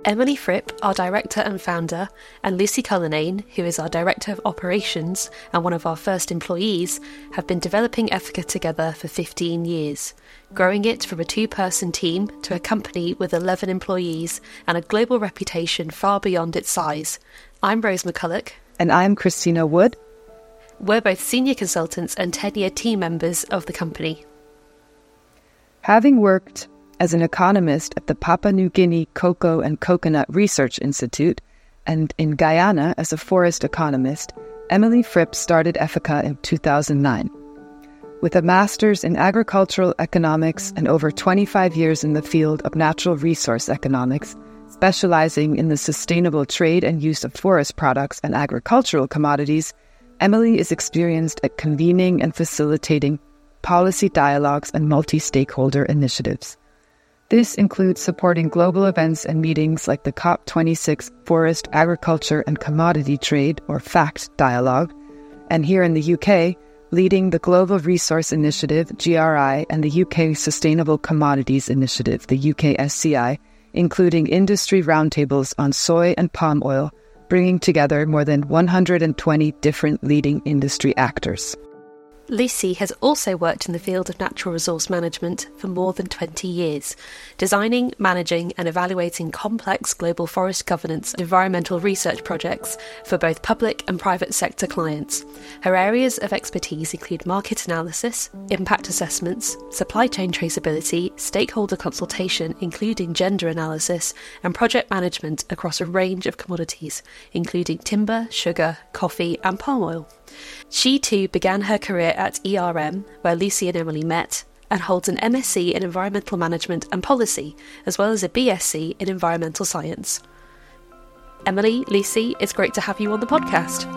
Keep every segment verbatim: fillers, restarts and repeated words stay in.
Emily Fripp, our director and founder, and Lucy Cullinane, who is our director of operations and one of our first employees, have been developing Effica together for fifteen years, growing it from a two-person team to a company with eleven employees and a global reputation far beyond its size. I'm Rose McCulloch. And I'm Christina Wood. We're both senior consultants and tenured team members of the company. Having worked as an economist at the Papua New Guinea Cocoa and Coconut Research Institute and in Guyana as a forest economist, Emily Fripp started Effica in two thousand nine. With a master's in agricultural economics and over twenty-five years in the field of natural resource economics, specializing in the sustainable trade and use of forest products and agricultural commodities, Emily is experienced at convening and facilitating policy dialogues and multi-stakeholder initiatives. This includes supporting global events and meetings like the COP twenty-six Forest, Agriculture and Commodity Trade, or FACT, dialogue, and here in the U K, leading the Global Resource Initiative, G R I, and the U K Sustainable Commodities Initiative, the U K S C I, including industry roundtables on soy and palm oil, bringing together more than one hundred twenty different leading industry actors. Lucy has also worked in the field of natural resource management for more than twenty years, designing, managing and evaluating complex global forest governance and environmental research projects for both public and private sector clients. Her areas of expertise include market analysis, impact assessments, supply chain traceability, stakeholder consultation, including gender analysis, and project management across a range of commodities, including timber, sugar, coffee and palm oil. She too began her career at E R M, where Lucy and Emily met, and holds an M S c in Environmental Management and Policy, as well as a B S c in Environmental Science. Emily, Lucy, it's great to have you on the podcast.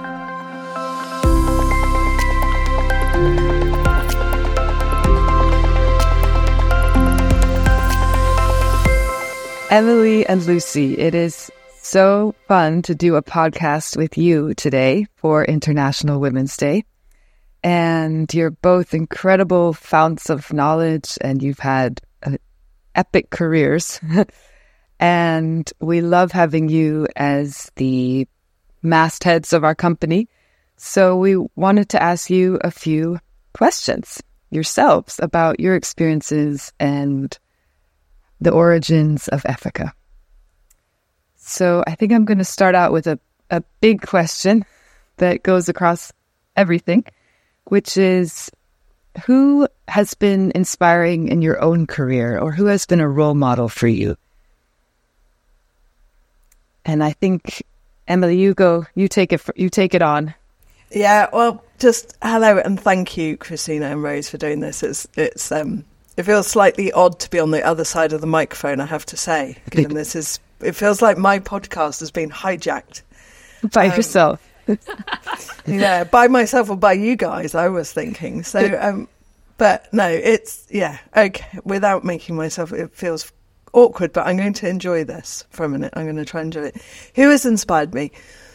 Emily and Lucy, it is so fun to do a podcast with you today for International Women's Day. And you're both incredible founts of knowledge and you've had uh, epic careers. And we love having you as the mastheads of our company. So we wanted to ask you a few questions yourselves about your experiences and the origins of Effica. So I think I'm going to start out with a, a big question that goes across everything, which is, who has been inspiring in your own career, or who has been a role model for you? And I think, Emily, you go, you take it, you take it on. Yeah, well, just hello and thank you, Christina and Rose, for doing this. It's, it's, um, it feels slightly odd to be on the other side of the microphone, I have to say, given this is, it feels like my podcast has been hijacked. By um, yourself. Yeah, by myself or by you guys, I was thinking. So, um, but no, it's, yeah, okay. Without making myself, it feels awkward, but I'm going to enjoy this for a minute. I'm going to try and enjoy it. Who has inspired me?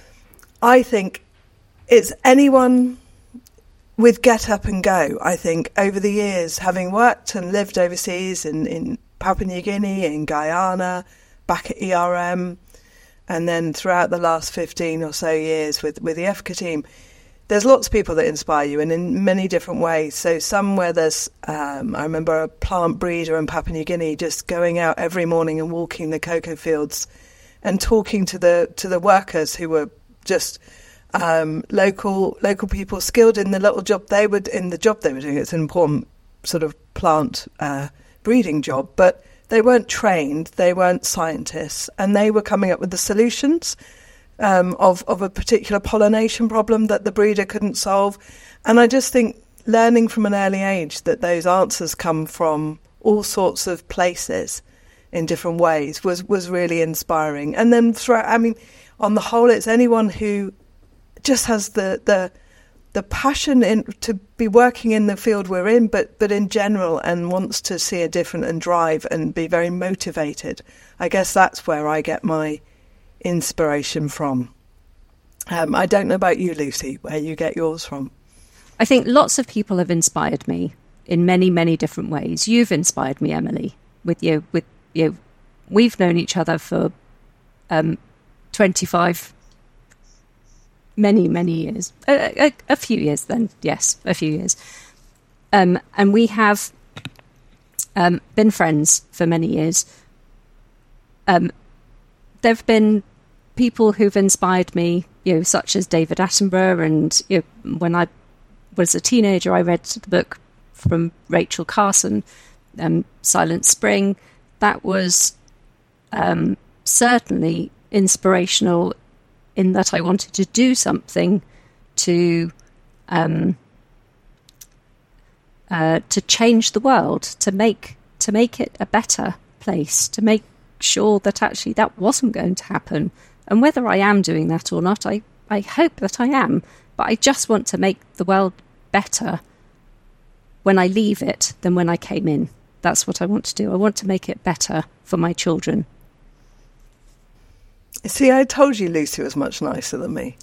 I think it's anyone with Get Up and Go. I think over the years, having worked and lived overseas in, in Papua New Guinea, in Guyana, back at E R M, and then throughout the last fifteen or so years with, with the Effica team, there's lots of people that inspire you and in many different ways. So some where there's, um, I remember a plant breeder in Papua New Guinea just going out every morning and walking the cocoa fields and talking to the to the workers who were just um, local local people skilled in the little job they would in the job they were doing. It's an important sort of plant uh, breeding job, but they weren't trained, they weren't scientists, and they were coming up with the solutions um, of, of a particular pollination problem that the breeder couldn't solve. And I just think learning from an early age that those answers come from all sorts of places in different ways was, was really inspiring. And then, throughout, I mean, on the whole, it's anyone who just has the... the the passion in, to be working in the field we're in, but but in general, and wants to see a different and drive and be very motivated. I guess that's where I get my inspiration from. Um, I don't know about you, Lucy, where you get yours from. I think lots of people have inspired me in many, many different ways. You've inspired me, Emily, with you. With you, we've known each other for um, twenty-five, many, many years, a, a, a few years then, yes, a few years. Um, and we have um, been friends for many years. Um, there have been people who've inspired me, you know, such as David Attenborough. And you know, when I was a teenager, I read the book from Rachel Carson, um, Silent Spring. That was um, certainly inspirational in that I wanted to do something to um, uh, to change the world, to make to make it a better place, to make sure that actually that wasn't going to happen. And whether I am doing that or not, I, I hope that I am. But I just want to make the world better when I leave it than when I came in. That's what I want to do. I want to make it better for my children. See, I told you Lucy was much nicer than me.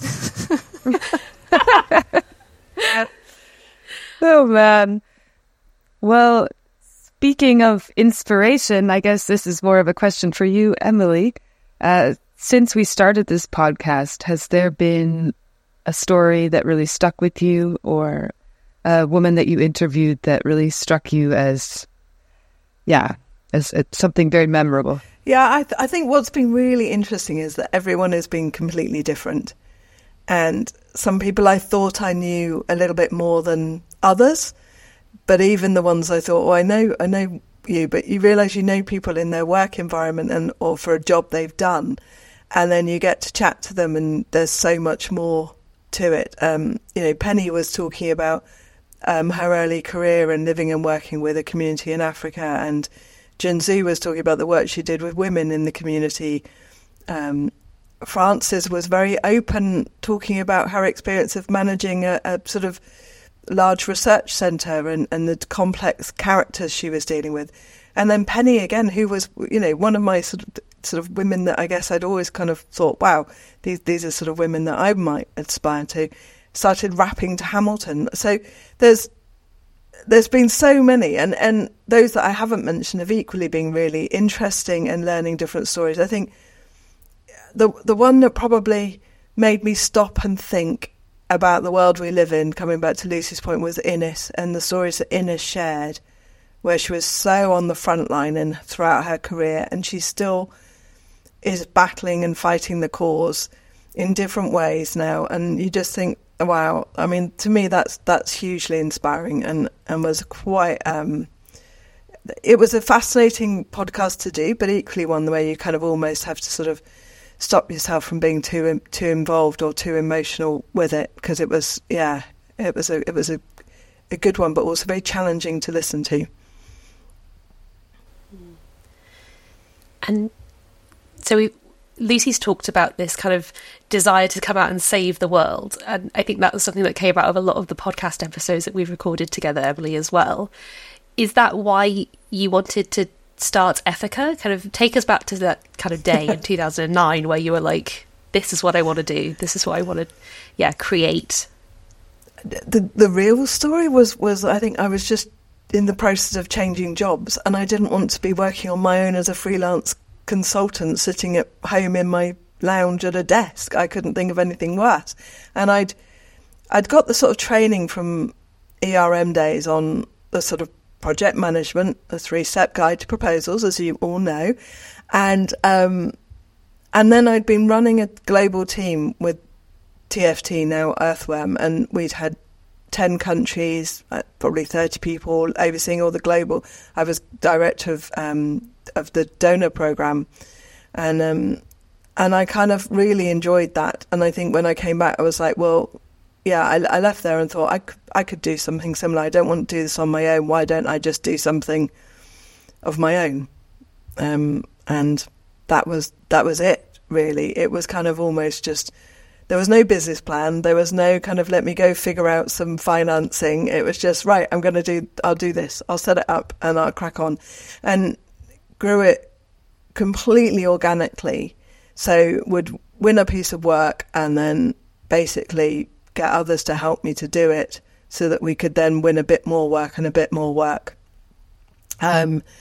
Oh, man. Well, speaking of inspiration, I guess this is more of a question for you, Emily. Uh, since we started this podcast, has there been a story that really stuck with you, or a woman that you interviewed that really struck you as, yeah, as, as something very memorable? Yeah, I, th- I think what's been really interesting is that everyone has been completely different. And some people I thought I knew a little bit more than others. But even the ones I thought, oh, I know, I know you, but you realise you know people in their work environment and or for a job they've done. And then you get to chat to them and there's so much more to it. Um, you know, Penny was talking about um, her early career and living and working with a community in Africa, and Junzu was talking about the work she did with women in the community. Um, Frances was very open, talking about her experience of managing a, a sort of large research centre and, and the complex characters she was dealing with. And then Penny, again, who was, you know, one of my sort of sort of women that I guess I'd always kind of thought, wow, these these are sort of women that I might aspire to, started rapping to Hamilton. So there's there's been so many, and, and those that I haven't mentioned have equally been really interesting and learning different stories. I think the the one that probably made me stop and think about the world we live in, coming back to Lucy's point, was Innes and the stories that Innes shared, where she was so on the front line and throughout her career, and she still is battling and fighting the cause in different ways now. And you just think, wow, I mean, to me, that's that's hugely inspiring, and, and was quite, um, it was a fascinating podcast to do, but equally one where you kind of almost have to sort of stop yourself from being too too involved or too emotional with it, because it was, yeah, it was a it was a, a good one, but also very challenging to listen to. And so we, Lucy's talked about this kind of desire to come out and save the world, and I think that was something that came out of a lot of the podcast episodes that we've recorded together, Emily, as well. Is that why you wanted to start Ethica? Kind of take us back to that kind of day in two thousand nine where you were like, this is what I want to do, this is what I want to yeah create. The the real story was was I think I was just in the process of changing jobs, and I didn't want to be working on my own as a freelance consultant sitting at home in my lounge at a desk. I couldn't think of anything worse. And I'd I'd got the sort of training from E R M days on the sort of project management, a three-step guide to proposals, as you all know. And um, and then I'd been running a global team with T F T, now Earthworm, and we'd had ten countries, uh, probably thirty people, overseeing all the global. I was director of um, of the donor program, and um, and I kind of really enjoyed that. And I think when I came back, I was like, well, yeah, I, I left there and thought I could, I could do something similar. I don't want to do this on my own. Why don't I just do something of my own? Um, and that was that was it, really. It was kind of almost just, there was no business plan. There was no kind of let me go figure out some financing. It was just, right, I'm going to do, I'll do this. I'll set it up and I'll crack on. And grew it completely organically. So would win a piece of work and then basically get others to help me to do it so that we could then win a bit more work and a bit more work. Um,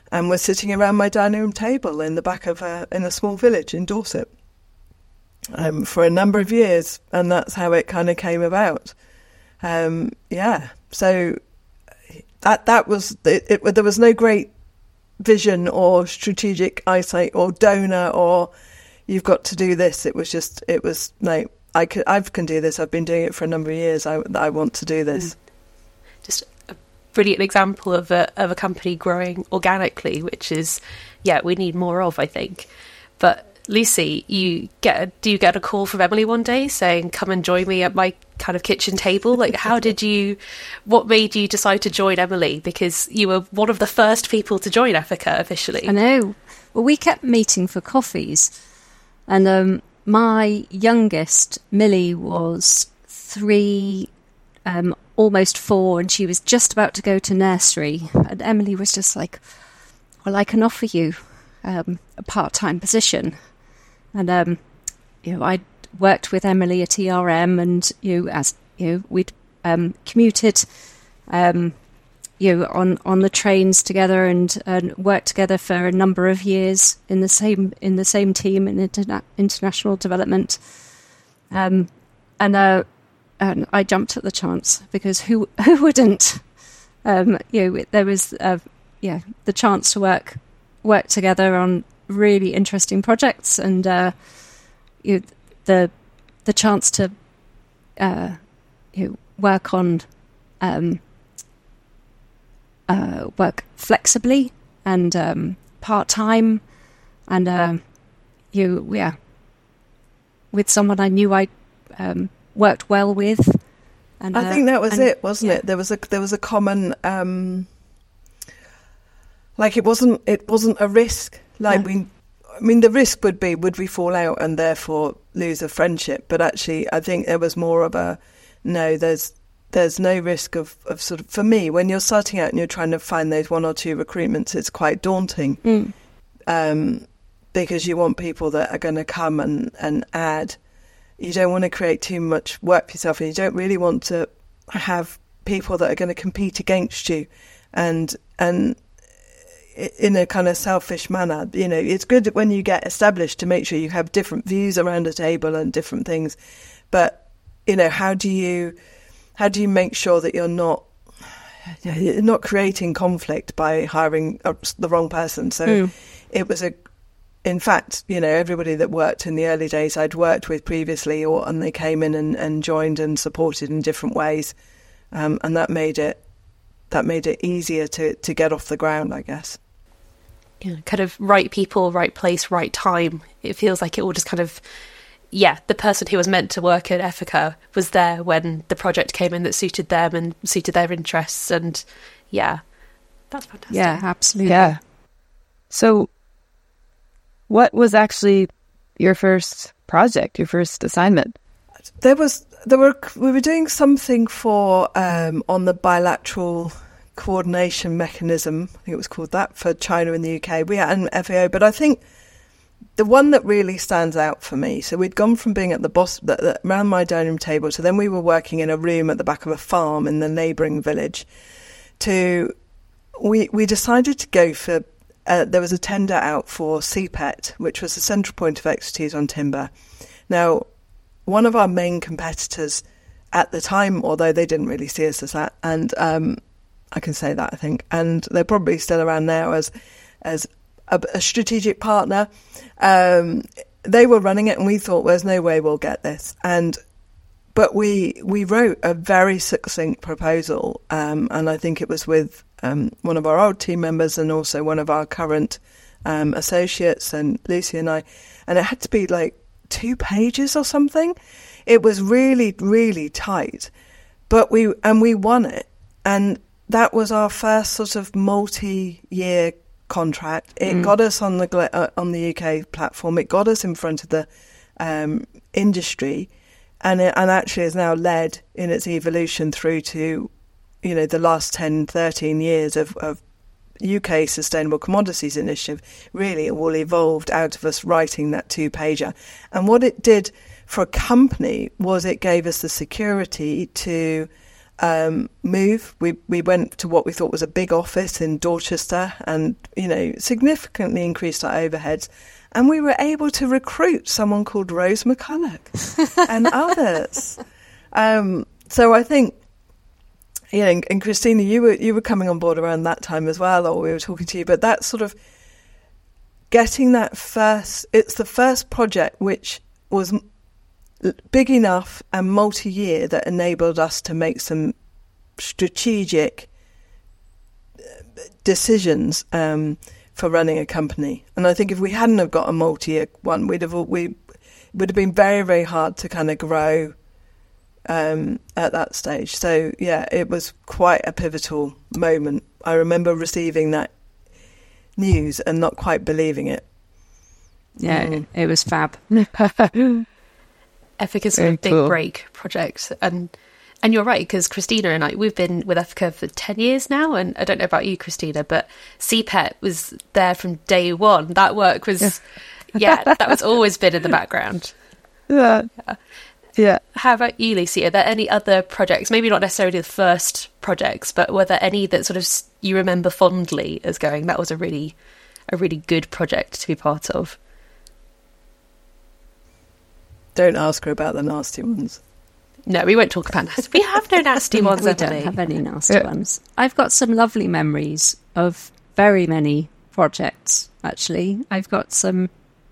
and were sitting around my dining room table in the back of a, in a small village in Dorset um, for a number of years, and that's how it kind of came about. Um, yeah, so that that was it, it. There was no great vision or strategic eyesight or donor or you've got to do this. It was just it was no. I could I can do this. I've been doing it for a number of years. I I want to do this. Just a brilliant example of a of a company growing organically, which is yeah we need more of, I think. But Lucy, you get a, do you get a call from Emily one day saying, come and join me at my kind of kitchen table? Like, how did you, what made you decide to join Emily? Because you were one of the first people to join Ethica officially. I know. Well, we kept meeting for coffees. And um, my youngest, Millie, was three, um, almost four, and she was just about to go to nursery. And Emily was just like, well, I can offer you um, a part-time position. And, um, you know, I worked with Emily at E R M, and, you know, as, you know, we'd um, commuted, um, you know, on, on the trains together and, and worked together for a number of years in the same in the same team in interna- international development. Um, and, uh, and I jumped at the chance because who who wouldn't? Um, you know, there was, uh, yeah, the chance to work work together on really interesting projects, and uh, you know, the the chance to uh, you know, work on um, uh, work flexibly and um, part time, and um, you yeah, with someone I knew I um, worked well with. And I uh, think that was and, it, wasn't yeah. it? There was a there was a common um, like it wasn't it wasn't a risk. Like Yeah. we, I mean, the risk would be, would we fall out and therefore lose a friendship? But actually, I think there was more of a, no, there's there's no risk of, of sort of, for me, when you're starting out and you're trying to find those one or two recruitments, it's quite daunting Mm. um, because you want people that are going to come and, and add. You don't want to create too much work for yourself, and you don't really want to have people that are going to compete against you. And, and, in a kind of selfish manner, you know, it's good when you get established to make sure you have different views around a table and different things. But, you know, how do you, how do you make sure that you're not, you're not creating conflict by hiring the wrong person? So mm. it was a, in fact, you know, everybody that worked in the early days I'd worked with previously, or and they came in and, and joined and supported in different ways, um, and that made it, that made it easier to to get off the ground, I guess. Yeah, kind of right people, right place, right time. It feels like it all just kind of, yeah, the person who was meant to work at Ethica was there when the project came in that suited them and suited their interests. And yeah, that's fantastic. Yeah, absolutely. Yeah. So what was actually your first project, your first assignment? There was, there were, we were doing something for, um, on the bilateral coordination mechanism, I think it was called that, for China and the U K. We had an F A O, but I think the one that really stands out for me, so we'd gone from being at the boss, the, the, around my dining room table, to then we were working in a room at the back of a farm in the neighbouring village, to, we, we decided to go for, uh, there was a tender out for C P E T, which was the Central Point of Expertise on Timber. Now, one of our main competitors at the time, although they didn't really see us as that, and um, I can say that, I think, and they're probably still around now as as a, a strategic partner. Um, they were running it, and we thought, there's no way we'll get this. And but we we wrote a very succinct proposal, um, and I think it was with um, one of our old team members and also one of our current um, associates, and Lucy and I, and it had to be like two pages or something. It was really, really tight, but we and we won it, and that was our first sort of multi-year contract. It mm. got us on the uh, on the U K platform. It got us in front of the um, industry, and it, and actually has now led in its evolution through to, you know, the last ten, thirteen years of, of U K Sustainable Commodities Initiative. Really, it all evolved out of us writing that two-pager. And what it did for a company was it gave us the security to um, move. We we went to what we thought was a big office in Dorchester, and you know significantly increased our overheads. And we were able to recruit someone called Rose McCulloch and others. Um, so I think, you know, and, and Christina, you were you were coming on board around that time as well, or we were talking to you. But that sort of getting that first, it's the first project which was big enough and multi-year that enabled us to make some strategic decisions um, for running a company. And I think if we hadn't have got a multi-year one, we'd have we it would have been very, very hard to kind of grow um, at that stage. So yeah, it was quite a pivotal moment. I remember receiving that news and not quite believing it. Yeah, mm. it was fab. Ethica's a big cool. break project, and and you're right, because Christina and I, we've been with Ethica for ten years now, and I don't know about you, Christina, but C PET was there from day one. That work was, yeah, yeah that was always been in the background. Yeah. yeah. Yeah. How about you, Lucy? Are there any other projects, maybe not necessarily the first projects, but were there any that sort of you remember fondly as going, that was a really, a really good project to be part of? Don't ask her about the nasty ones. No, we won't talk about nasty. We have no nasty ones, we Emily. don't have any nasty yeah. ones. I've got some lovely memories of very many projects, actually. I've got some,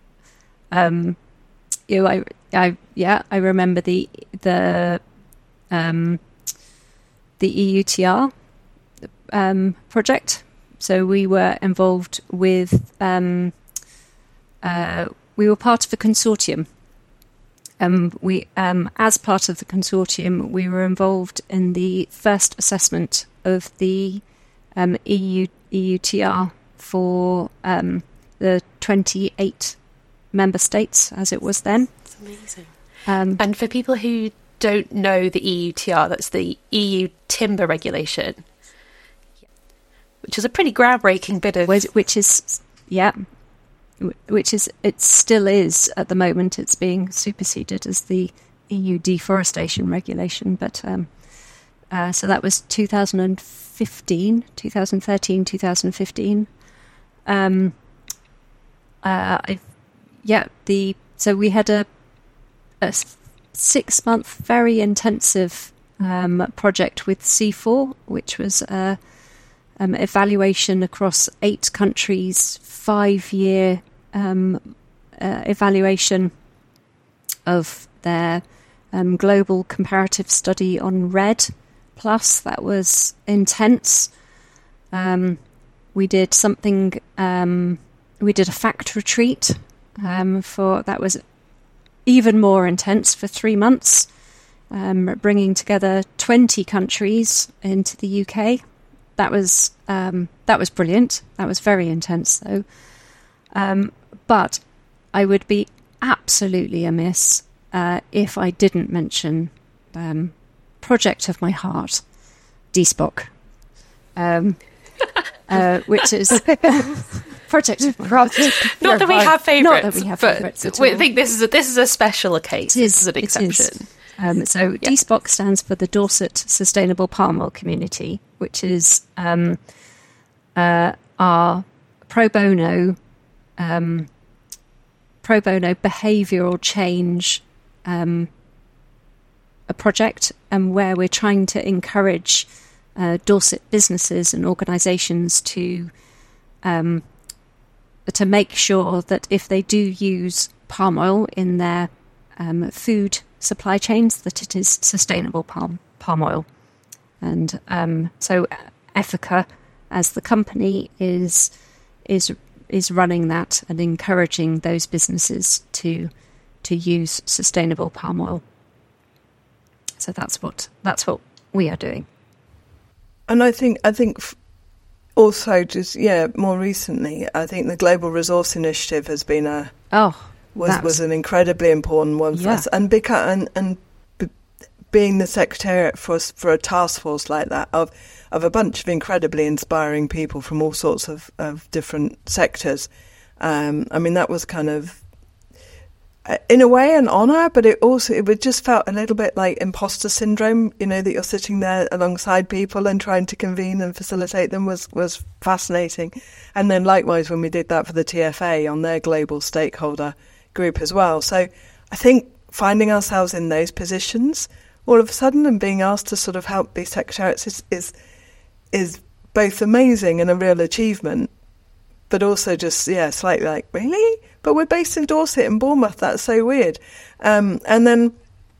um, you know, I, I, yeah, I remember the, the, um, the E U T R um, project. So we were involved with, um, uh, we were part of a consortium. Um, we, um, as part of the consortium, we were involved in the first assessment of the um, E U, E U T R for um, the twenty-eight member states, as it was then. That's amazing. Um, and for people who don't know the E U T R, that's the E U Timber Regulation, which is a pretty groundbreaking bit of... Which is, yeah... which is, it still is at the moment. It's being superseded as the E U deforestation regulation. But um, uh, so that was two thousand fifteen, two thousand thirteen, two thousand fifteen. Um, uh, I, yeah, the so we had a, a six month very intensive um, project with C four, which was a um, evaluation across eight countries, five year um, uh, evaluation of their um, global comparative study on REDD plus. That was intense. Um, we did something, um, we did a fact retreat um, for, that was even more intense, for three months, um, bringing together twenty countries into the U K. That was um, that was brilliant. That was very intense, though. Um, but I would be absolutely amiss uh, if I didn't mention um, project of my heart, D SPOC, um, uh, which is project of my heart. Not that we have favourites, Not that we have but favourites at we all. think this is a, this is a special case. It is, this is an exception. It is. Um, so yeah. D SPOC stands for the Dorset Sustainable Palm Oil Community, which is um, uh, our pro bono um, pro bono behavioural change um, a project, and where we're trying to encourage uh, Dorset businesses and organisations to um, to make sure that if they do use palm oil in their um, food supply chains, that it is sustainable palm palm oil. And um, so Ethica, as the company, is is is running that and encouraging those businesses to to use sustainable palm oil. So that's what that's what we are doing. And I think I think also just yeah more recently, I think the Global Resource Initiative has been a oh. was, was was an incredibly important one for yeah. us, and beca- and and b- being the secretariat for for a task force like that of of a bunch of incredibly inspiring people from all sorts of, of different sectors. Um, I mean, that was kind of in a way, an honour, but it also it just felt a little bit like imposter syndrome. You know, that you're sitting there alongside people and trying to convene and facilitate them was was fascinating. And then likewise, when we did that for the T F A on their global stakeholder group as well. So I think finding ourselves in those positions all of a sudden and being asked to sort of help these secretariats is is, is both amazing and a real achievement, but also just, yeah, slightly like, really? But we're based in Dorset and Bournemouth. That's so weird. Um, and then,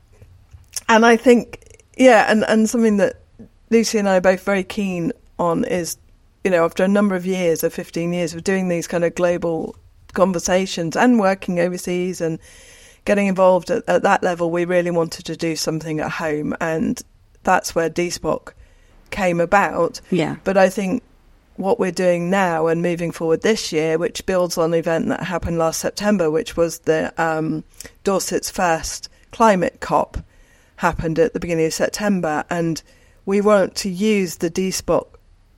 and I think, yeah, and, and something that Lucy and I are both very keen on is, you know, after a number of years, of fifteen years of doing these kind of global conversations and working overseas and getting involved at, at that level, we really wanted to do something at home. And that's where D S P O C came about. Yeah. But I think what we're doing now and moving forward this year, which builds on the event that happened last September, which was the um, Dorset's first climate COP, happened at the beginning of September. And we want to use the D S P O C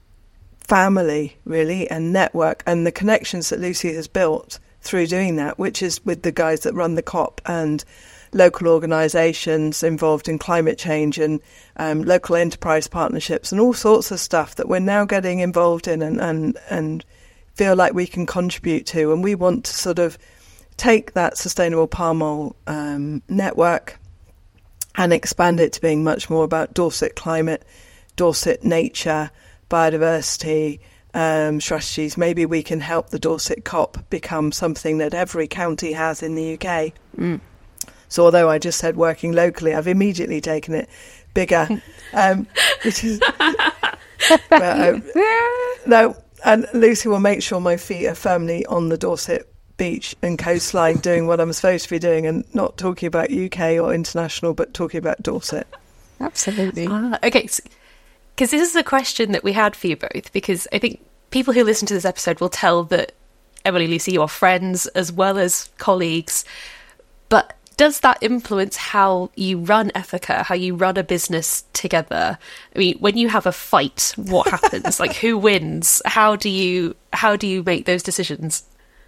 family, really, and network and the connections that Lucy has built through doing that, which is with the guys that run the COP and local organisations involved in climate change and um, local enterprise partnerships and all sorts of stuff that we're now getting involved in and, and, and feel like we can contribute to. And we want to sort of take that sustainable palm oil um, network and expand it to being much more about Dorset climate, Dorset nature, biodiversity um, strategies. Maybe we can help the Dorset COP become something that every county has in the U K. Mm. So although I just said working locally, I've immediately taken it bigger, um, which is but, um, no. And Lucy will make sure my feet are firmly on the Dorset beach and coastline, doing what I'm supposed to be doing, and not talking about U K or international, but talking about Dorset. Absolutely. Ah, okay, because so, this is a question that we had for you both, because I think people who listen to this episode will tell that Emily, Lucy, you are friends as well as colleagues, but does that influence how you run Ethica, how you run a business together? I mean, when you have a fight, what happens? Like, who wins? How do you how do you make those decisions?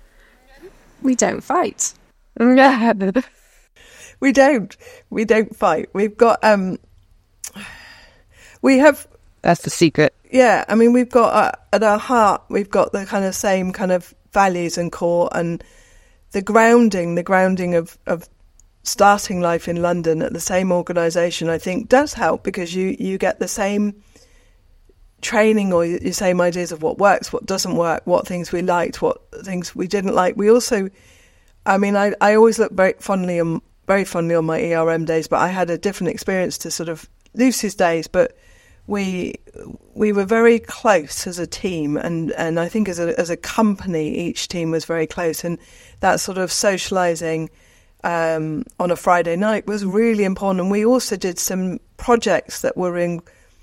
We don't fight. we don't. We don't fight. We've got. Um, we have. That's the secret. Yeah, I mean, we've got uh, at our heart, we've got the kind of same kind of values and core, and the grounding, the grounding of of. starting life in London at the same organisation, I think, does help, because you, you get the same training or the same ideas of what works, what doesn't work, what things we liked, what things we didn't like. We also, I mean, I, I always look very fondly on very fondly on my E R M days, but I had a different experience to sort of Lucy's days. But we we were very close as a team, and, and I think as a as a company, each team was very close, and that sort of socialising Um, on a Friday night was really important. And we also did some projects that were in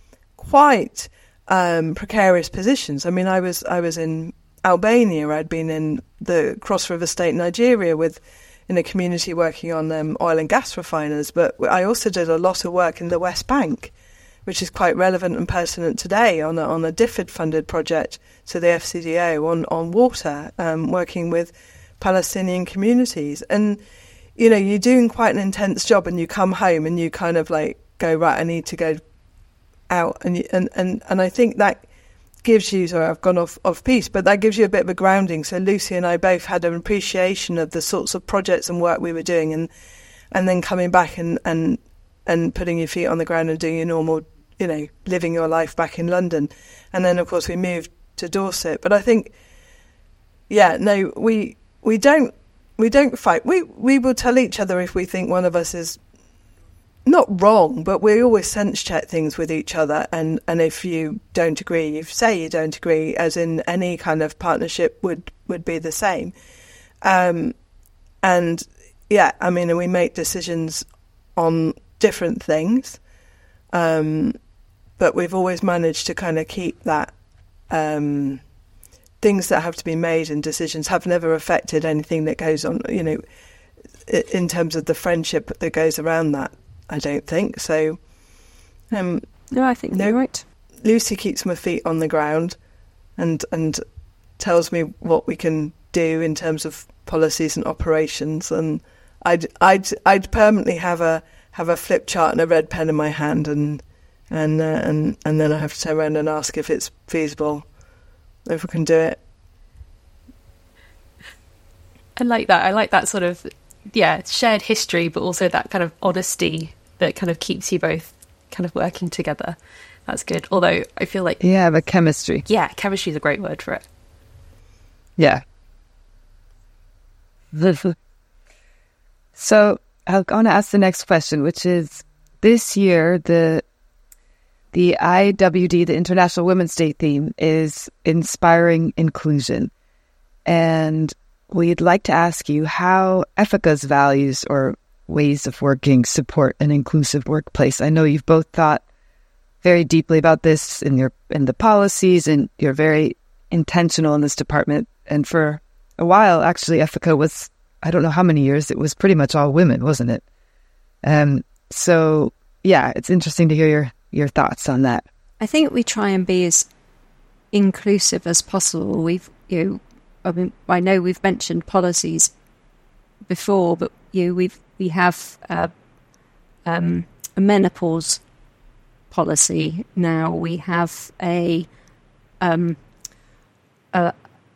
quite um, precarious positions. I mean, I was I was in Albania. I'd been in the Cross River State, Nigeria, with in a community working on um, oil and gas refiners. But I also did a lot of work in the West Bank, which is quite relevant and pertinent today, on a, on a D F I D-funded project to the F C D O on, on water, um, working with Palestinian communities. And you know, you're doing quite an intense job, and you come home and you kind of like go, right, I need to go out. And you, and, and, and I think that gives you, sorry, I've gone off, off piece, but that gives you a bit of a grounding. So Lucy and I both had an appreciation of the sorts of projects and work we were doing, and and then coming back and, and, and putting your feet on the ground and doing your normal, you know, living your life back in London. And then, of course, we moved to Dorset. But I think, yeah, no, we we don't, We don't fight. We we will tell each other if we think one of us is not wrong, but we always sense check things with each other. And, and if you don't agree, if say you don't agree, as in any kind of partnership would, would be the same. Um, and yeah, I mean, and we make decisions on different things, um, but we've always managed to kind of keep that. Um, Things that have to be made and decisions have never affected anything that goes on, you know, in terms of the friendship that goes around that, I don't think. So, um, no, I think no, you're right. Lucy keeps my feet on the ground and and tells me what we can do in terms of policies and operations. And I'd I'd I'd permanently have a have a flip chart and a red pen in my hand, and and uh, and and then I have to turn around and ask if it's feasible, if we can do it. I like that. I like that sort of, yeah, shared history, but also that kind of honesty that kind of keeps you both kind of working together. That's good. Although I feel like... Yeah, but chemistry. Yeah, chemistry is a great word for it. Yeah. So I'm going to ask the next question, which is, this year, the the I W D, the International Women's Day theme, is Inspiring Inclusion. And we'd like to ask you how Ethica's values or ways of working support an inclusive workplace. I know you've both thought very deeply about this in your in the policies, and you're very intentional in this department. And for a while, actually, Ethica was, I don't know how many years, it was pretty much all women, wasn't it? Um, so, yeah, it's interesting to hear your, your thoughts on that. I think we try and be as inclusive as possible. We've, you know, I mean, I know we've mentioned policies before, but you know, we've we have uh, um, a menopause policy now. We have a um, a,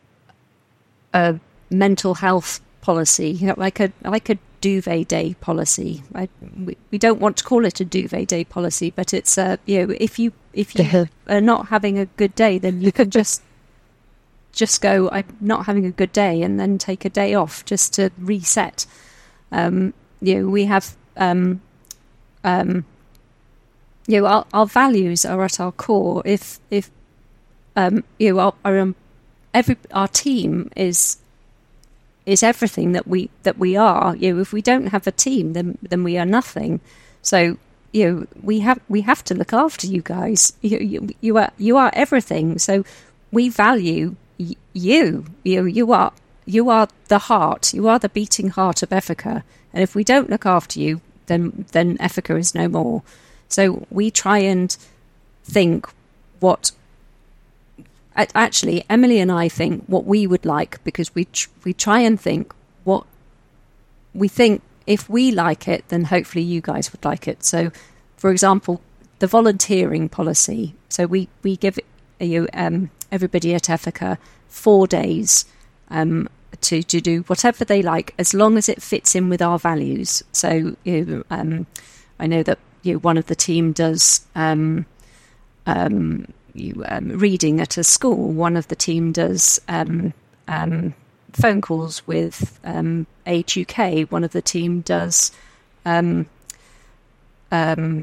a mental health policy, you know, like a like a duvet day policy. I, we, we don't want to call it a duvet day policy, but it's uh, you know, if you if you are not having a good day, then you can just just go, I'm not having a good day, and then take a day off just to reset. Um, you know, we have um, um, you know, our, our values are at our core. If if um, you know, our, our um, every our team is is everything that we that we are. You know, if we don't have a team, then then we are nothing. So you know, we have we have to look after you guys. You you, you are you are everything. So we value y- you. You you are you are the heart. You are the beating heart of Ethica. And if we don't look after you, then then Ethica is no more. So we try and think what. Actually, Emily and I think what we would like, because we tr- we try and think what we think. If we like it, then hopefully you guys would like it. So, for example, the volunteering policy. So we we give you um, everybody at Ethica four days um, to to do whatever they like, as long as it fits in with our values. So you know, um, I know that you know, one of the team does. Um, um, You, um, reading at a school. One of the team does um, um, phone calls with um, Age U K. One of the team does um, um,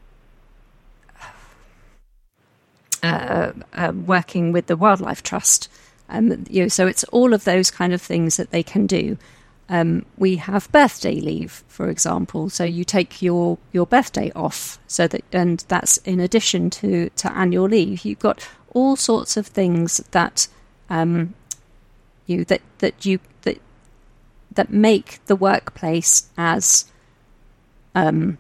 uh, uh, working with the Wildlife Trust. Um, you know, so it's all of those kind of things that they can do. Um, we have birthday leave, for example. So you take your, your birthday off, so that, and that's in addition to, to annual leave. You've got all sorts of things that um, you that that you that that make the workplace as um,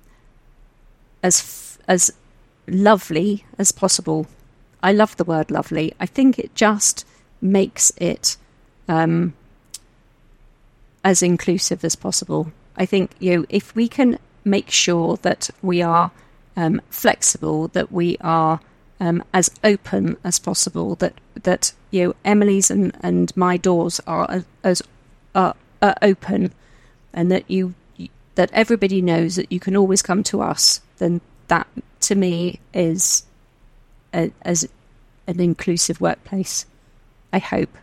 as as lovely as possible. I love the word lovely. I think it just makes it. Um, as inclusive as possible. I think, you know, if we can make sure that we are um, flexible, that we are um, as open as possible, that that you know, Emily's and, and my doors are as, as are, are open, and that you that everybody knows that you can always come to us, then that to me is a, as an inclusive workplace. I hope.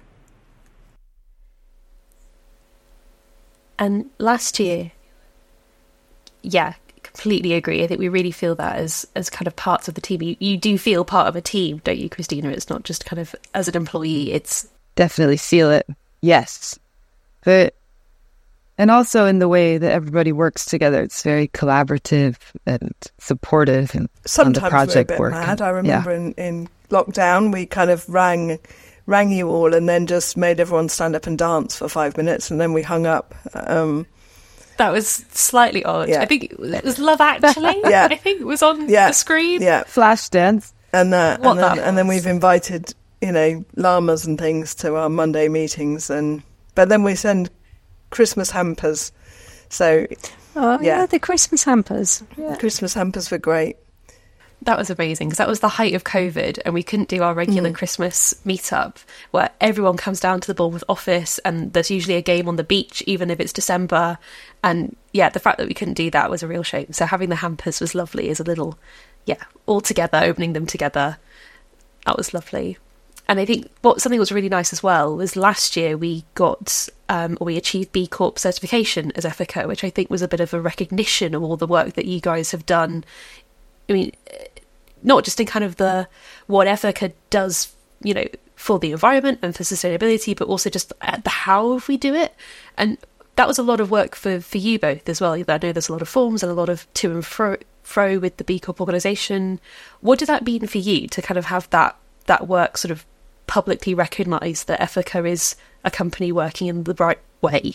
And last year, yeah, completely agree. I think we really feel that as as kind of parts of the team. You, you do feel part of a team, don't you, Christina? It's not just kind of as an employee. It's definitely feel it. Yes, but and also in the way that everybody works together. It's very collaborative and supportive, and sometimes on the project we're a bit work. mad. I remember yeah. in, in lockdown, we kind of rang. rang you all and then just made everyone stand up and dance for five minutes and then we hung up. Um, that was slightly odd. Yeah. I think it was Love Actually. yeah. I think it was on yeah. the screen. Yeah. Flashdance. And, uh, what and, then, that and then was. we've invited, you know, llamas and things to our Monday meetings. And But then we send Christmas hampers So, oh, yeah. yeah, the Christmas hampers. Yeah. Christmas hampers were great. That was amazing because that was the height of COVID and we couldn't do our regular mm. Christmas meetup where everyone comes down to the Bournemouth office and there's usually a game on the beach, even if it's December. And yeah, the fact that we couldn't do that was a real shame. So having the hampers was lovely as a little, yeah, all together, opening them together. That was lovely. And I think what something that was really nice as well was last year we got, um, or we achieved B Corp certification as Ethica, which I think was a bit of a recognition of all the work that you guys have done. I mean, not just in kind of the what Ethica does, you know, for the environment and for sustainability, but also just the how if we do it. And that was a lot of work for, for you both as well. I know there's a lot of forms and a lot of to and fro, fro with the B Corp organisation. What did that mean for you to kind of have that that work sort of publicly recognised that Ethica is a company working in the right way?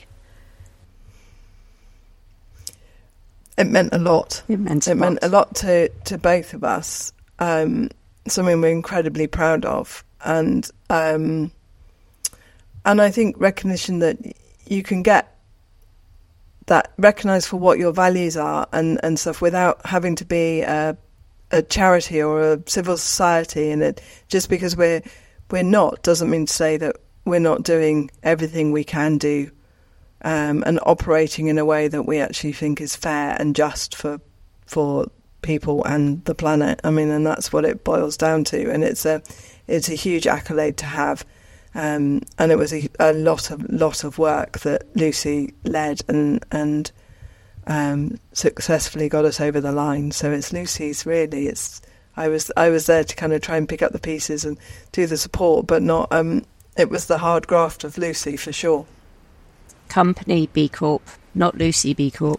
It meant a lot. It meant a it lot. meant a lot to, to both of us. Um, something we're incredibly proud of, and um, and I think recognition that you can get that recognised for what your values are and, and stuff without having to be a, a charity or a civil society, and it just because we're we're not doesn't mean to say that we're not doing everything we can do. Um, and operating in a way that we actually think is fair and just for for people and the planet. I mean, and that's what it boils down to. And it's a it's a huge accolade to have. Um, and it was a, a lot of lot of work that Lucy led and and um, successfully got us over the line. So it's Lucy's really. It's I was I was there to kind of try and pick up the pieces and do the support, but not. Um, it was the hard graft of Lucy for sure. Company B Corp, not Lucy B Corp.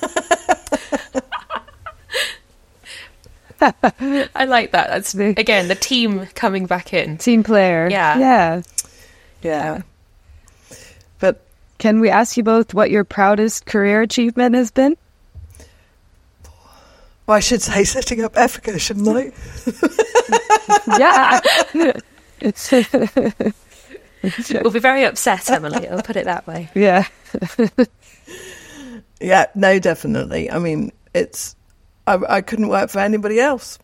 I like that. That's again the team coming back in. Team player. Yeah. Yeah. Yeah. But can we ask you both what your proudest career achievement has been? Well, I should say setting up Ethica, shouldn't I? Yeah. We'll be very upset, Emily. I'll put it that way. Yeah. Yeah, no, definitely. I mean, it's I, I couldn't work for anybody else.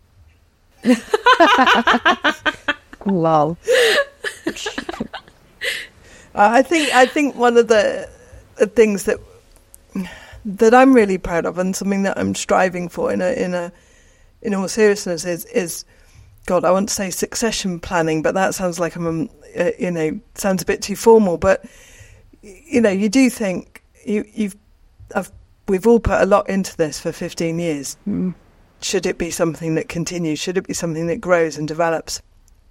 Lol. I think I think one of the, the things that that I'm really proud of, and something that I'm striving for in a in a in all seriousness, is is God. I want to say succession planning, but that sounds like I'm uh, you know sounds a bit too formal. But you know, you do think you you've I've, we've all put a lot into this for fifteen years. Mm. Should it be something that continues? Should it be something that grows and develops?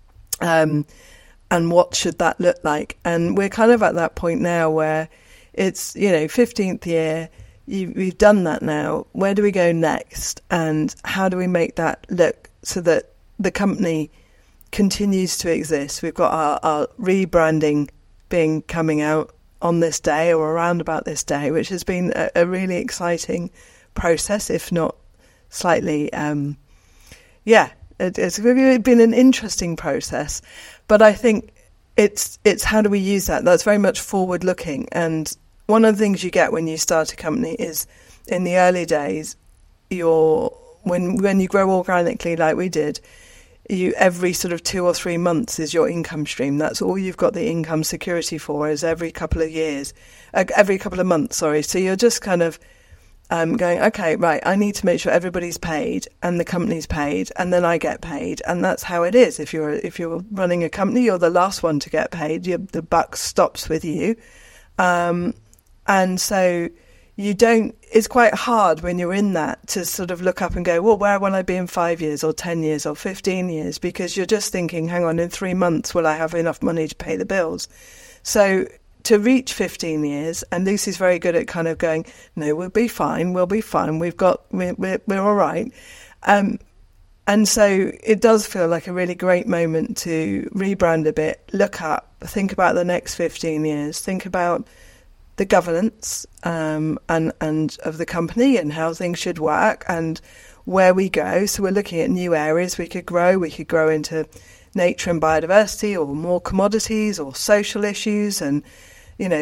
Um, and what should that look like? And we're kind of at that point now where it's, you know, fifteenth year, you, we've done that now. Where do we go next? And how do we make that look so that the company continues to exist? We've got our, our rebranding being coming out on this day or around about this day, which has been a, a really exciting process, if not slightly, um, yeah, it, it's been an interesting process. But I think it's it's how do we use that? That's very much forward looking. And one of the things you get when you start a company is in the early days, you're when when you grow organically like we did, you every sort of two or three months is your income stream. That's all you've got the income security for, is every couple of years, uh, every couple of months, sorry. So you're just kind of um, going, okay, right, I need to make sure everybody's paid and the company's paid and then I get paid. And that's how it is. If you're if you're running a company, you're the last one to get paid. You, the buck stops with you. Um, and so you don't, it's quite hard when you're in that to sort of look up and go, well, where will I be in five years or ten years or fifteen years? Because you're just thinking, hang on, in three months, will I have enough money to pay the bills? So to reach fifteen years, and Lucy's very good at kind of going, no, we'll be fine, we'll be fine, we've got, we're, we're, we're all right. Um, and so it does feel like a really great moment to rebrand a bit, look up, think about the next fifteen years, think about the governance um, and and of the company and how things should work and where we go. So we're looking at new areas we could grow. We could grow into nature and biodiversity, or more commodities, or social issues, and you know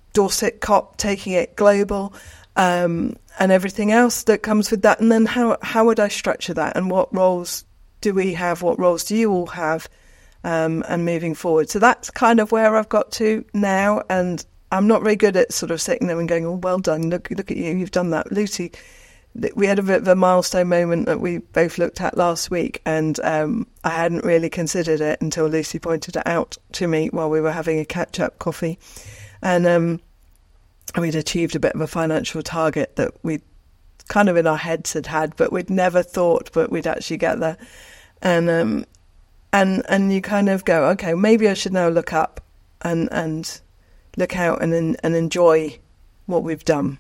Dorset COP, taking it global, um, and everything else that comes with that. And then how how would I structure that, and what roles do we have, what roles do you all have, um, and moving forward. So that's kind of where I've got to now, and I'm not very good at sort of sitting there and going, oh, well done, look look at you, you've done that. Lucy, we had a bit of a milestone moment that we both looked at last week, and um, I hadn't really considered it until Lucy pointed it out to me while we were having a catch-up coffee. And um, we'd achieved a bit of a financial target that we kind of in our heads had had, but we'd never thought but we'd actually get there. And um, and and you kind of go, okay, maybe I should now look up and and look out and and enjoy what we've done.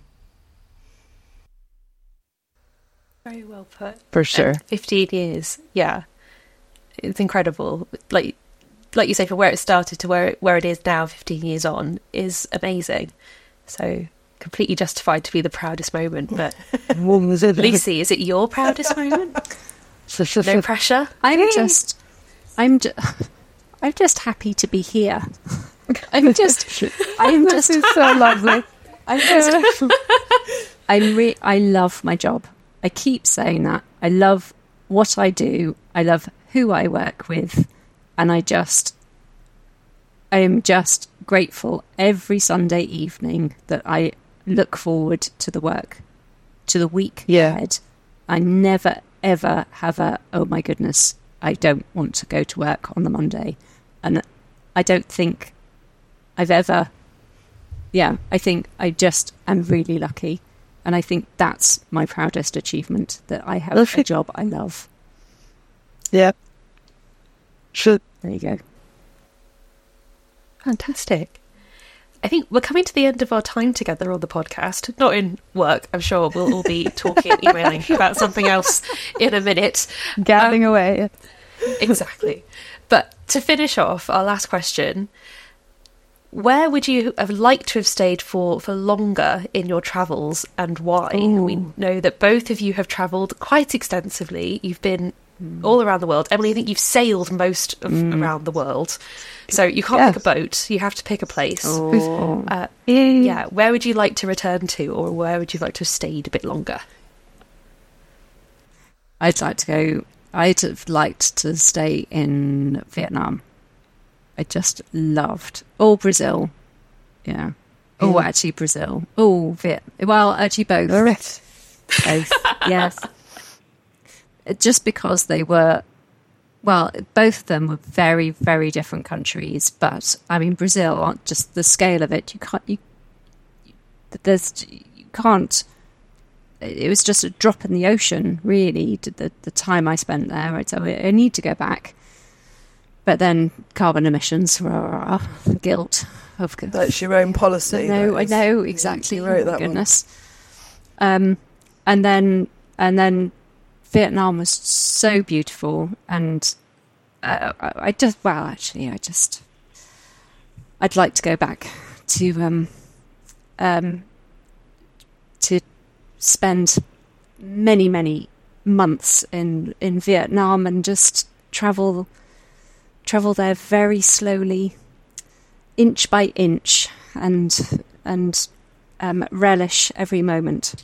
Very well put. For sure. And fifteen years, yeah, it's incredible. Like, like you say, from where it started to where it, where it is now, fifteen years on, is amazing. So completely justified to be the proudest moment. But Lucy, is it your proudest moment? No pressure. I'm just, I'm just, I'm just happy to be here. I'm just, I'm just This is so lovely. I'm just, I'm re- I love my job. I keep saying that. I love what I do. I love who I work with. And I just, I am just grateful every Sunday evening that I look forward to the work, to the week Yeah. ahead. I never, ever have a, oh my goodness, I don't want to go to work on the Monday. And I don't think I've ever, yeah, I think I just am really lucky. And I think that's my proudest achievement, that I have a job I love. Yeah. Should. There you go. Fantastic. I think we're coming to the end of our time together on the podcast. Not in work, I'm sure. We'll all be talking, emailing about something else in a minute. Gabbing Um, away. Exactly. But to finish off, our last question, where would you have liked to have stayed for, for longer in your travels, and why? Ooh. We know that both of you have travelled quite extensively. You've been mm. all around the world. Emily, I think you've sailed most of mm. around the world. So you can't yes. pick a boat. You have to pick a place. Oh. Uh, yeah. Where would you like to return to, or where would you like to have stayed a bit longer? I'd like to go... I'd have liked to stay in Vietnam. I just loved... Oh, Brazil. Yeah. Oh, mm. actually, Brazil. Oh, Viet... Well, actually, both. All right. Both, yes. Just because they were... Well, both of them were very, very different countries. But, I mean, Brazil, just the scale of it, you can't... You, there's... You can't... It was just a drop in the ocean, really, the, the time I spent there. I'd say, I need to go back. But then carbon emissions, rah, rah, the guilt of... That's your own policy. No, I know, exactly. You wrote oh, that goodness. Um, and then and then Vietnam was so beautiful. And uh, I, I just, well, actually, I just... I'd like to go back to... Um, um, to spend many, many months in, in Vietnam and just travel travel there very slowly, inch by inch, and and um, relish every moment.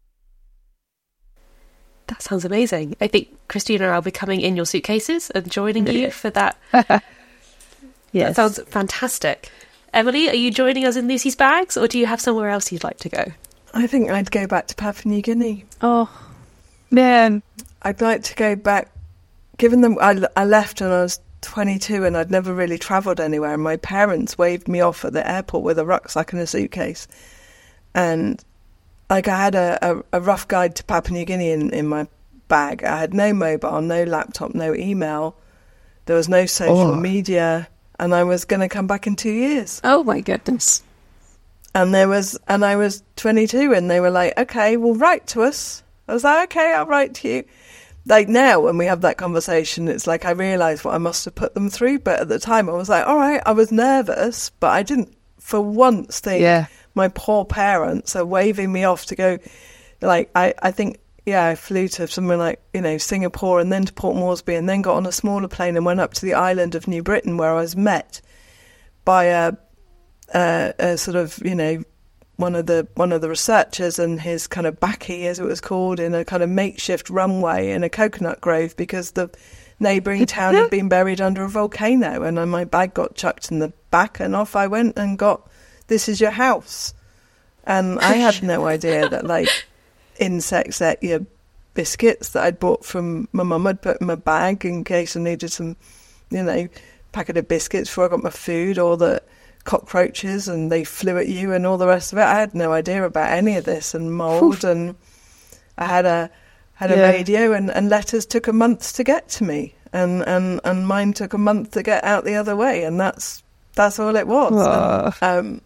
That sounds amazing. I think Christina and I will be coming in your suitcases and joining you for that. Yes. That sounds fantastic. Emily, are you joining us in Lucy's bags, or do you have somewhere else you'd like to go? I think I'd go back to Papua New Guinea. Oh, man. I'd like to go back, given them, I, I left when I was twenty-two and I'd never really travelled anywhere, and my parents waved me off at the airport with a rucksack and a suitcase. And like I had a, a, a rough guide to Papua New Guinea in, in my bag. I had no mobile, no laptop, no email. There was no social oh. media, and I was going to come back in two years. Oh my goodness. And there was, and I was twenty-two, and they were like, "Okay, well, write to us." I was like, "Okay, I'll write to you." Like now, when we have that conversation, it's like I realise what I must have put them through. But at the time, I was like, "All right," I was nervous, but I didn't for once think yeah. my poor parents are waving me off to go. Like I, I think, yeah, I flew to somewhere like you know Singapore, and then to Port Moresby, and then got on a smaller plane and went up to the island of New Britain, where I was met by a. uh, a sort of, you know, one of the one of the researchers and his kind of backy, as it was called, in a kind of makeshift runway in a coconut grove because the neighbouring town had been buried under a volcano, and then my bag got chucked in the back, and off I went and got "This is your house," and I had no idea that like insects ate your biscuits that I'd bought from my mum. I'd put in my bag in case I needed some, you know, packet of biscuits before I got my food, or the cockroaches and they flew at you and all the rest of it. I had no idea about any of this, and mould, and I had a had a Yeah. radio, and, and letters took a month to get to me, and, and, and mine took a month to get out the other way, and that's that's all it was. Aw. And, um,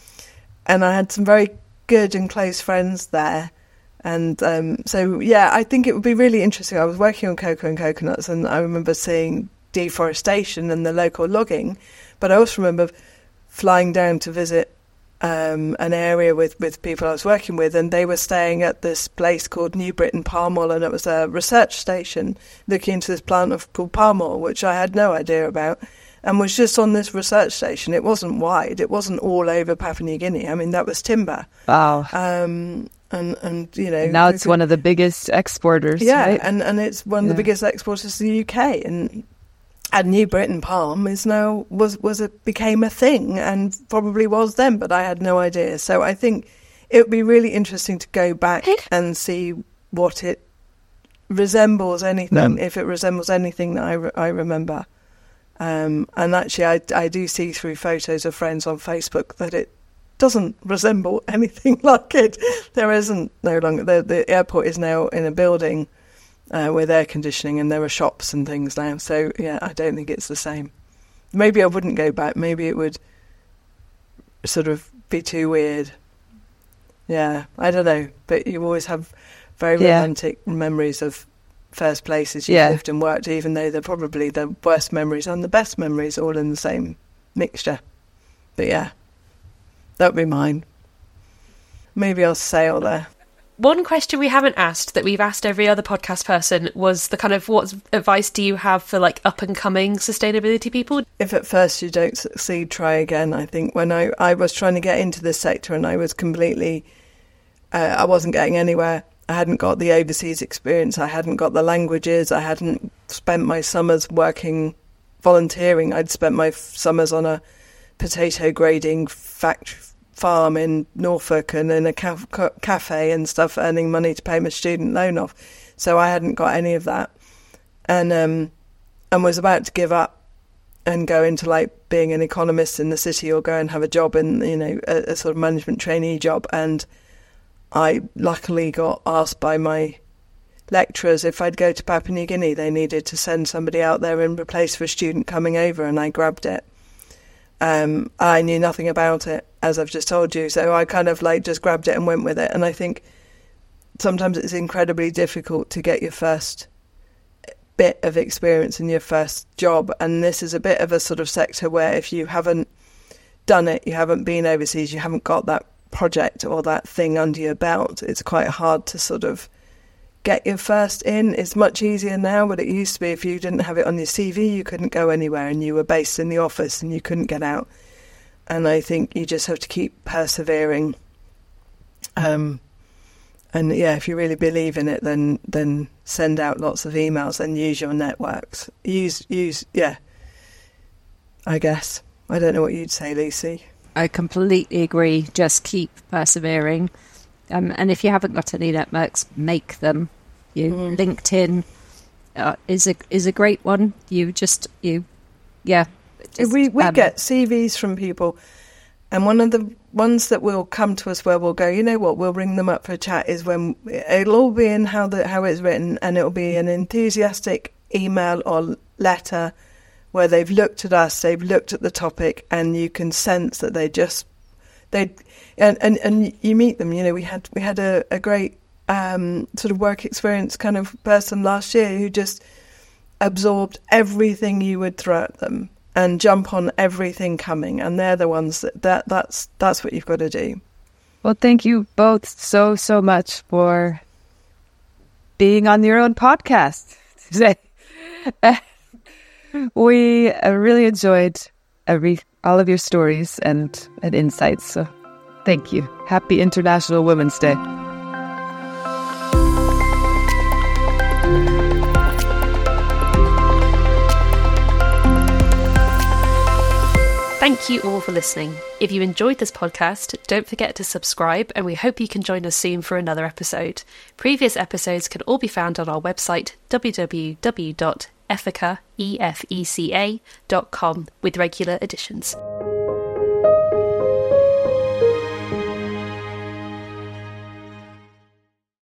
and I had some very good and close friends there. And um, so, yeah, I think it would be really interesting. I was working on cocoa and coconuts, and I remember seeing deforestation and the local logging, but I also remember flying down to visit um, an area with, with people I was working with, and they were staying at this place called New Britain Palm Oil, and it was a research station looking into this plant of, called palm oil, which I had no idea about, and was just on this research station. It wasn't wide. It wasn't all over Papua New Guinea. I mean, that was timber. Wow. Um, and, and, you know... Now it's one of the biggest exporters, Yeah, right? and, and it's one of Yeah. the biggest exporters to the U K, and... And New Britain palm is now was was a became a thing, and probably was then, but I had no idea. So I think it would be really interesting to go back and see what it resembles, anything, No. if it resembles anything that I, re- I remember. Um, and actually, I I do see through photos of friends on Facebook that it doesn't resemble anything like it. There isn't no longer the the airport is now in a building. Uh, with air conditioning, and there are shops and things now. So, yeah, I don't think it's the same. Maybe I wouldn't go back. Maybe it would sort of be too weird. Yeah, I don't know. But you always have very Yeah. romantic memories of first places you've Yeah. lived and worked, even though they're probably the worst memories and the best memories all in the same mixture. But, yeah, that would be mine. Maybe I'll sail there. One question we haven't asked that we've asked every other podcast person was the kind of what advice do you have for like up and coming sustainability people? If at first you don't succeed, try again. I think when I, I was trying to get into this sector and I was completely, uh, I wasn't getting anywhere. I hadn't got the overseas experience. I hadn't got the languages. I hadn't spent my summers working, volunteering. I'd spent my f- summers on a potato grading factory farm in Norfolk and in a ca- ca- cafe and stuff, earning money to pay my student loan off. So I hadn't got any of that, and um, and was about to give up and go into like being an economist in the city, or go and have a job in, you know, a, a sort of management trainee job. And I luckily got asked by my lecturers if I'd go to Papua New Guinea. They needed to send somebody out there in replace for a student coming over, and I grabbed it. Um, I knew nothing about it, as I've just told you, so I kind of like just grabbed it and went with it. And I think sometimes it's incredibly difficult to get your first bit of experience in your first job, and this is a bit of a sort of sector where if you haven't done it, you haven't been overseas, you haven't got that project or that thing under your belt, it's quite hard to sort of get your first in. It's much easier now, but it used to be if you didn't have it on your C V, you couldn't go anywhere, and you were based in the office and you couldn't get out. And I think you just have to keep persevering. Um, and yeah, if you really believe in it, then then send out lots of emails and use your networks. Use use yeah. I guess I don't know what you'd say, Lucy. I completely agree. Just keep persevering. Um, and if you haven't got any networks, make them. You Mm. LinkedIn uh, is a is a great one. You just you, yeah. Just, we we um, get C Vs from people, and one of the ones that will come to us where we'll go, you know what, we'll ring them up for a chat, is when it'll all be in how the how it's written, and it'll be an enthusiastic email or letter where they've looked at us, they've looked at the topic, and you can sense that they just they and, and, and you meet them. You know, we had we had a, a great um, sort of work experience kind of person last year who just absorbed everything you would throw at them and jump on everything coming, and they're the ones that, that that's that's what you've got to do. Well, thank you both so, so much for being on your own podcast today. We uh, really enjoyed every all of your stories and, and insights. So thank you. Happy International Women's Day. Thank you all for listening. If you enjoyed this podcast, don't forget to subscribe, and we hope you can join us soon for another episode. Previous episodes can all be found on our website, w w w dot efeca dot com, with regular editions.